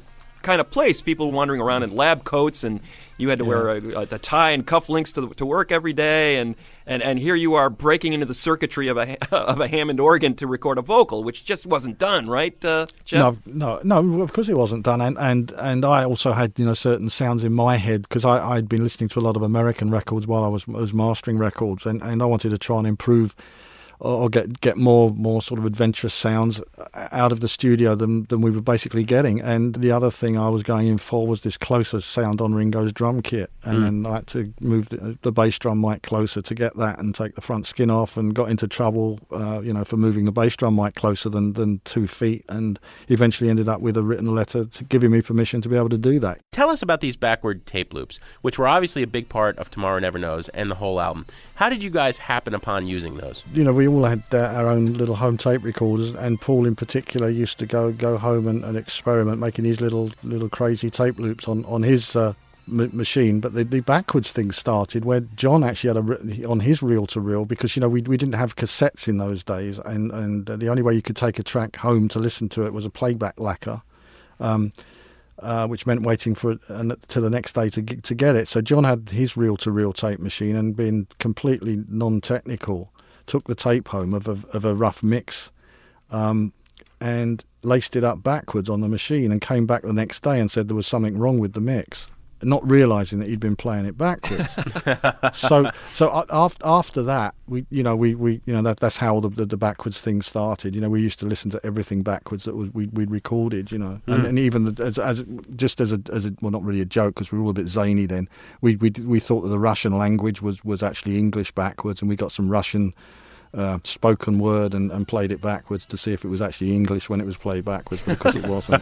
kind of place. People wandering around in lab coats, and you had to wear a, a, a tie and cufflinks to to work every day, and, and, and here you are breaking into the circuitry of a of a Hammond organ to record a vocal, which just wasn't done, right, uh, Jeff? No, no, no. Of course, it wasn't done, and and, and I also had you know certain sounds in my head because I I'd been listening to a lot of American records while I was was mastering records, and, and I wanted to try and improve or get get more more sort of adventurous sounds out of the studio than than we were basically getting. And the other thing I was going in for was this closer sound on Ringo's drum kit, and Mm. then I had to move the, the bass drum mic closer to get that, and take the front skin off, and got into trouble, uh, you know, for moving the bass drum mic closer than than two feet, and eventually ended up with a written letter to giving me permission to be able to do that. Tell us about these backward tape loops, which were obviously a big part of Tomorrow Never Knows and the whole album. How did you guys happen upon using those? You know, we all had uh, our own little home tape recorders, and Paul in particular used to go go home and, and experiment, making these little little crazy tape loops on on his uh, m- machine. But the, the backwards thing started where John actually had a re- on his reel to reel, because you know we we didn't have cassettes in those days, and and the only way you could take a track home to listen to it was a playback lacquer. Um, Uh, which meant waiting for uh, to the next day to get, to get it. So John had his reel-to-reel tape machine, and being completely non-technical, took the tape home of a, of a rough mix, um, and laced it up backwards on the machine, and came back the next day and said there was something wrong with the mix, not realising that he'd been playing it backwards. so, so after after that, we, you know, we, we you know that that's how the, the the backwards thing started. You know, we used to listen to everything backwards that was we we'd recorded. You know, and, Mm. and even the, as as just as a as a well, not really a joke, because we were all a bit zany then. We we we thought that the Russian language was was actually English backwards, and we got some Russian uh, spoken word and, and played it backwards to see if it was actually English when it was played backwards, because it wasn't.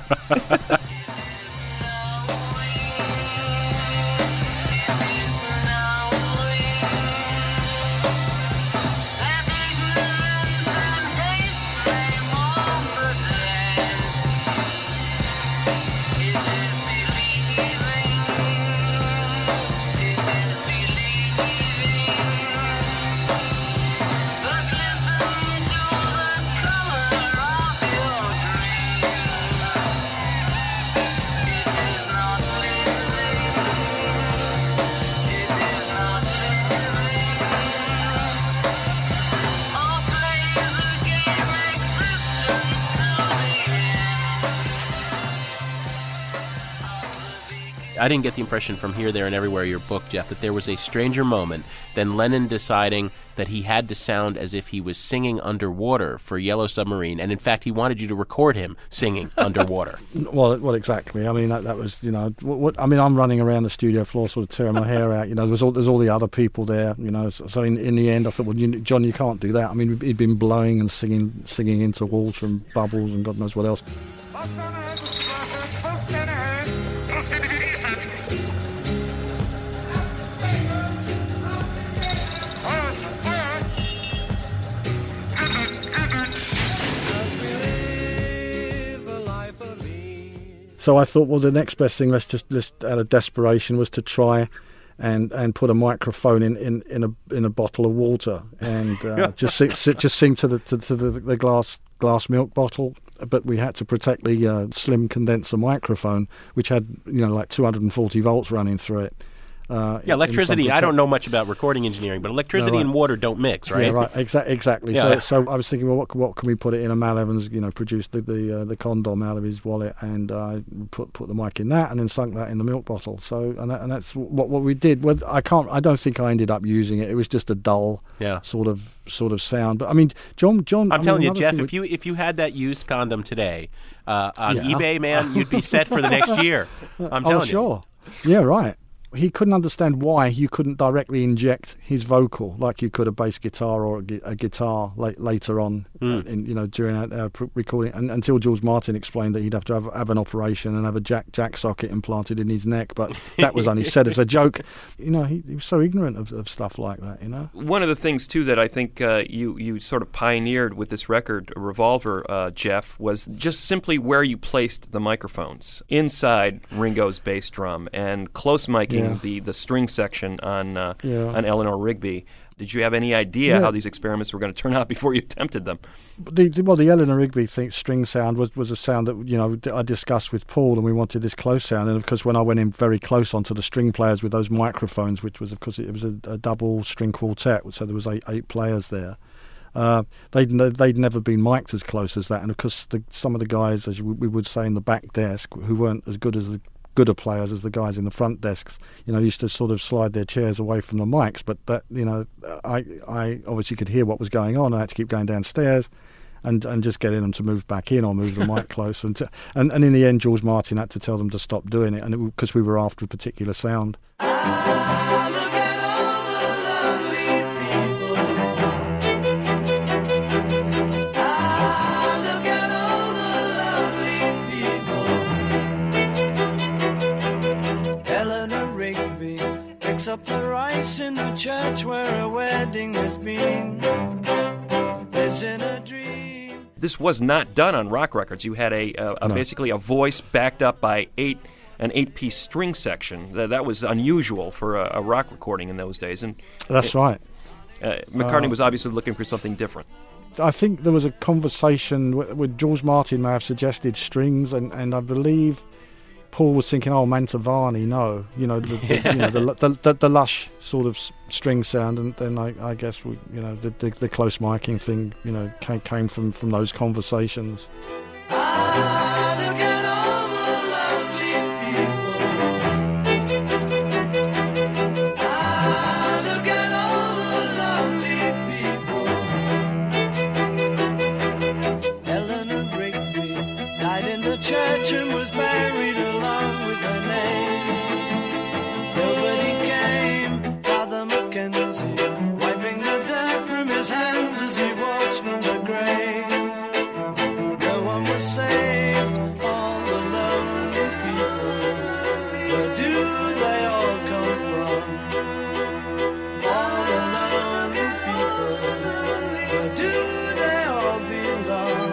I didn't get the impression from Here, There, and Everywhere, your book, Jeff, that there was a stranger moment than Lennon deciding that he had to sound as if he was singing underwater for Yellow Submarine, and in fact, he wanted you to record him singing underwater. Well, well, exactly. I mean, that, that was, you know, what, what I mean, I'm running around the studio floor, sort of tearing my hair out. You know, there's all there's all the other people there. You know, so, so in, in the end, I thought, well, you, John, you can't do that. I mean, he'd been blowing and singing, singing into water and bubbles and God knows what else. So I thought, well, the next best thing, let's just, just out of desperation, was to try and, and put a microphone in, in, in a in a bottle of water, and uh, just sing, sit, just sing to the to, to the, the glass glass milk bottle. But we had to protect the uh, slim condenser microphone, which had you know like two hundred forty volts running through it. Uh, Yeah, in electricity. some I don't protect- know much about recording engineering, but electricity No, right. and water don't mix, right? Yeah, right. Exa- exactly. Yeah. So, so I was thinking, well, what, what can we put it in? And Mal Evans, you know, produced the the, uh, the condom out of his wallet, and I uh, put put the mic in that, and then sunk that in the milk bottle. So, and that, and that's what what we did. Well, I can't. I don't think I ended up using it. It was just a dull, Yeah. sort of sort of sound. But I mean, John, John. I'm I mean, telling you, another Jeff, thing if we- you if you had that used condom today uh, on Yeah. eBay, man, you'd be set for the next year. I'm oh, telling sure. Yeah, right. He couldn't understand why you couldn't directly inject his vocal like you could a bass guitar or a, gu- a guitar late, later on, Mm. uh, in you know during our, our pr- recording. And, until George Martin explained that he'd have to have, have an operation and have a jack jack socket implanted in his neck, but that was only said as a joke. You know, he, he was so ignorant of, of stuff like that. You know. One of the things, too, that I think uh, you, you sort of pioneered with this record, Revolver, uh, Jeff, was just simply where you placed the microphones inside Ringo's bass drum and close micing Yeah. the, the string section on uh, Yeah. on Eleanor Rigby. Did you have any idea Yeah. how these experiments were going to turn out before you attempted them? The, the, well, the Eleanor Rigby thing, string sound was, was a sound that, you know, I discussed with Paul, and we wanted this close sound. And of course, when I went in very close onto the string players with those microphones, which was, of course, it was a, a double string quartet, so there was eight, eight players there. Uh, they'd they'd never been mic'd as close as that, and of course, the, some of the guys, as we would say in the back desk, who weren't as good as the gooder players as the guys in the front desks, you know, used to sort of slide their chairs away from the mics. But that, you know, I I obviously could hear what was going on. I had to keep going downstairs, and, and just getting them to move back in or move the mic closer. And, to, and and in the end, George Martin had to tell them to stop doing it, and because we were after a particular sound. Up the rice in the church where a wedding has been. Lives in a dream. This was not done on rock records. You had a, a, a No. basically a voice backed up by eight an eight-piece string section. That, that was unusual for a, a rock recording in those days. And That's it, right. Uh, McCartney was obviously looking for something different. I think there was a conversation where, where George Martin may have suggested strings, and, and I believe Paul was thinking, "Oh, Mantovani, no, you know, the, the, you know, the, the, the, the lush sort of s- string sound." And then I, I guess we, you know, the, the, the close miking thing, you know, came, came from, from those conversations. Ah, look at all the lovely people. Ah, look at all the lovely people. Eleanor Rigby died in the church and was buried along with her name. Nobody came, Father Mackenzie, wiping the dirt from his hands as he walks from the grave. No one was saved, all the lonely people. Where do they all come from? All the lonely people. Where do they all belong?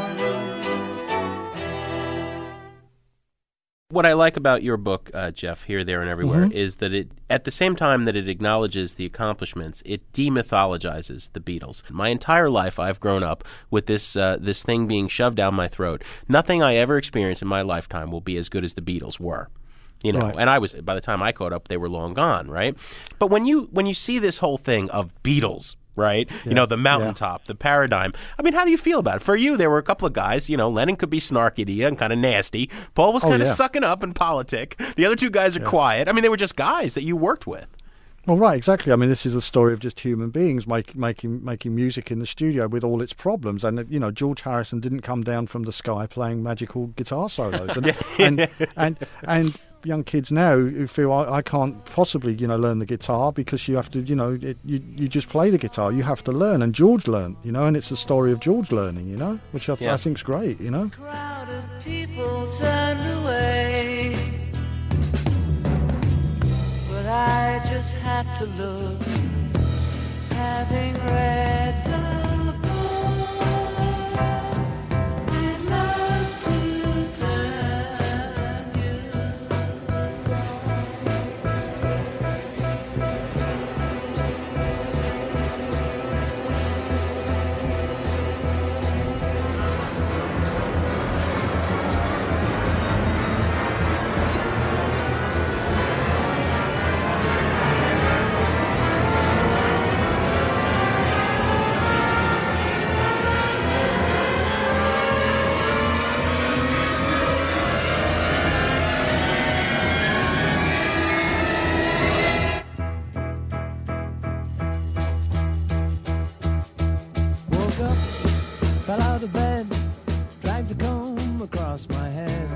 What I like about your book, uh, Jeff, Here, There, and Everywhere, Mhm. is that it, at the same time that it acknowledges the accomplishments, it demythologizes the Beatles. My entire life, I've grown up with this uh, this thing being shoved down my throat. Nothing I ever experienced in my lifetime will be as good as the Beatles were. You know, Right. and I was, by the time I caught up, they were long gone, right? But when you when you see this whole thing of Beatles, right? You know, the mountaintop, the paradigm. I mean, how do you feel about it? For you, there were a couple of guys, you know, Lennon could be snarky to you and kind of nasty. Paul was Oh, kind of yeah. sucking up in politic. The other two guys are quiet. I mean, they were just guys that you worked with. Well, right, exactly. I mean, this is a story of just human beings make, making making music in the studio with all its problems. And, you know, George Harrison didn't come down from the sky playing magical guitar solos. And and, and, and young kids now who feel, I, I can't possibly, you know, learn the guitar because you have to, you know, it, you, you just play the guitar. You have to learn. And George learned, you know, and it's the story of George learning, you know, which I, th- Yeah. I think's great, you know. Crowd of people turned away, but I just had to look, having read the book. I'd love to turn you. Woke up, fell out of bed, dragged a comb across my head.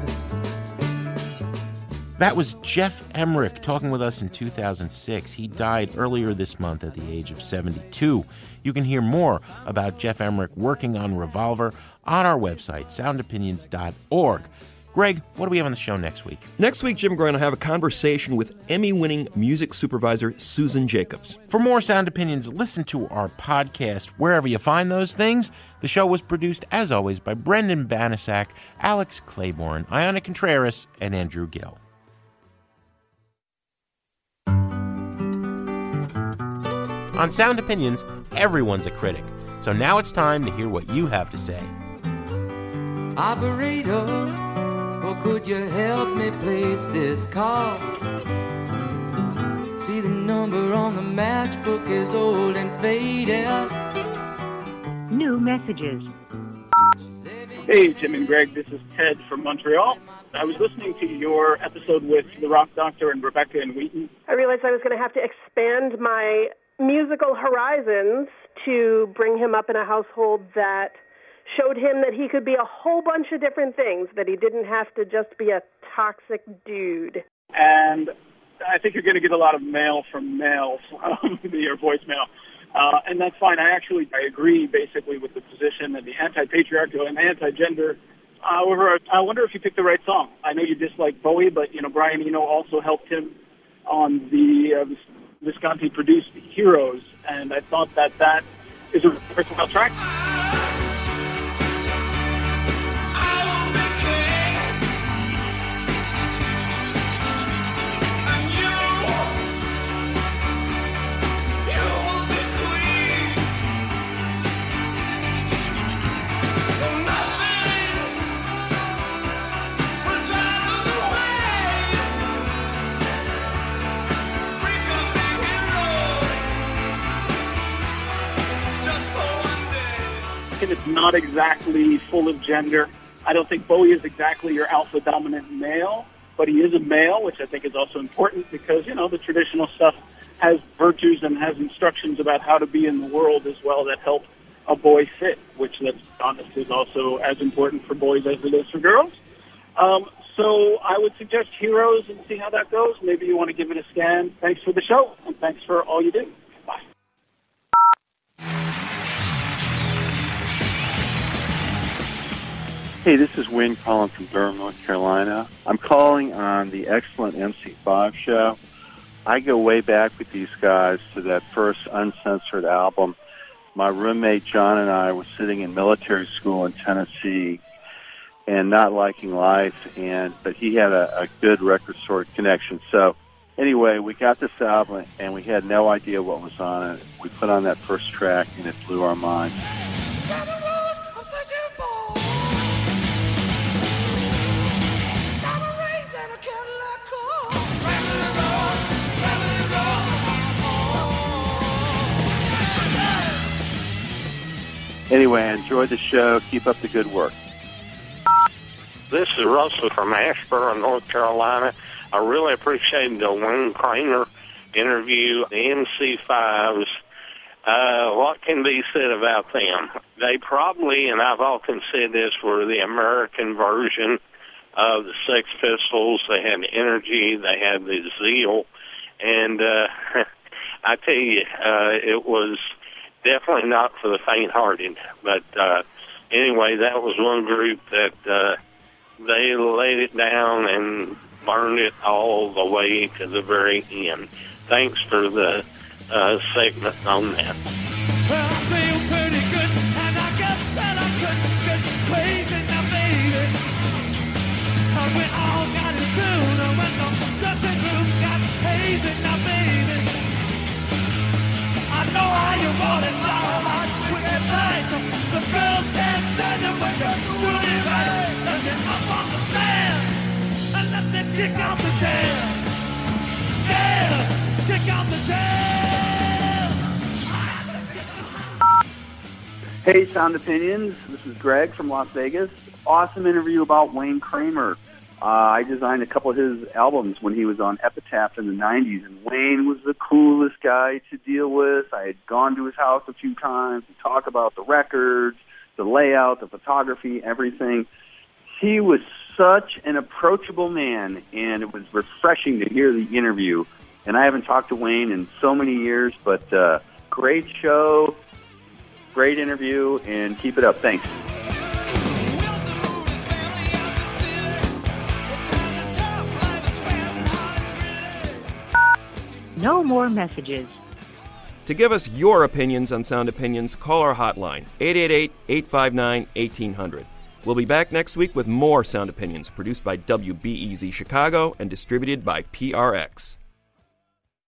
That was Jeff Emmerich talking with us in two thousand six. He died earlier this month at the age of seventy-two. You can hear more about Jeff Emmerich working on Revolver on our website, sound opinions dot org. Greg, what do we have on the show next week? Next week, Jim, we're going to have a conversation with Emmy-winning music supervisor Susan Jacobs. For more Sound Opinions, listen to our podcast wherever you find those things. The show was produced, as always, by Brendan Banasak, Alex Claiborne, Iona Contreras, and Andrew Gill. On Sound Opinions, everyone's a critic. So now it's time to hear what you have to say. Operator, or could you help me place this call? See, the number on the matchbook is old and faded. New messages. Hey, Jim and Greg, this is Ted from Montreal. I was listening to your episode with the Rock Doctor and Rebecca and Wheaton. I realized I was going to have to expand my musical horizons to bring him up in a household that showed him that he could be a whole bunch of different things, that he didn't have to just be a toxic dude. And I think you're going to get a lot of mail from males um, via voicemail. Uh, and that's fine. I actually I agree basically with the position and the anti-patriarchal and anti-gender. However, I wonder if you picked the right song. I know you dislike Bowie, but, you know, Brian Eno also helped him on the uh, Visconti-produced Heroes, and I thought that that is a worthwhile track. It's not exactly full of gender. I don't think Bowie is exactly your alpha dominant male, but he is a male, which I think is also important because, you know, the traditional stuff has virtues and has instructions about how to be in the world as well that help a boy fit, which, let's be honest, is also as important for boys as it is for girls. Um, so I would suggest Heroes and see how that goes. Maybe you want to give it a scan. Thanks for the show, and thanks for all you do. Bye. Hey, this is Wayne calling from Durham, North Carolina. I'm calling on the excellent M C five show. I go way back with these guys to that first uncensored album. My roommate John and I were sitting in military school in Tennessee and not liking life, and but he had a, a good record store connection. So anyway, we got this album, and we had no idea what was on it. We put on that first track, and it blew our minds. Anyway, I enjoyed the show. Keep up the good work. This is Russell from Ashburn, North Carolina. I really appreciated the Wayne Kramer interview, the M C fives. Uh, what can be said about them? They probably, and I've often said this, were the American version of the Sex Pistols. They had the energy, they had the zeal, and uh, I tell you, uh, it was definitely not for the faint-hearted. But uh, anyway, that was one group that uh, they laid it down and burned it all the way to the very end. Thanks for the uh, segment on that. Well, I feel pretty good, and I guess that I could get crazy now, baby. Cause we all got it due, no when the dressing room got hazy now, baby. I know how you want it, child, with that tight. The girls can't stand it when you're doing it right. Let me up on the stand, and let me kick out the jam. Yes, kick out the jam. Hey, Sound Opinions. This is Greg from Las Vegas. Awesome interview about Wayne Kramer. Uh, I designed a couple of his albums when he was on Epitaph in the nineties, and Wayne was the coolest guy to deal with. I had gone to his house a few times to talk about the records, the layout, the photography, everything. He was such an approachable man, and it was refreshing to hear the interview. And I haven't talked to Wayne in so many years, but uh, great show. Great interview, and keep it up. Thanks. No more messages. To give us your opinions on Sound Opinions, call our hotline, eight eight eight, eight five nine, one eight hundred. We'll be back next week with more Sound Opinions, produced by W B E Z Chicago and distributed by P R X.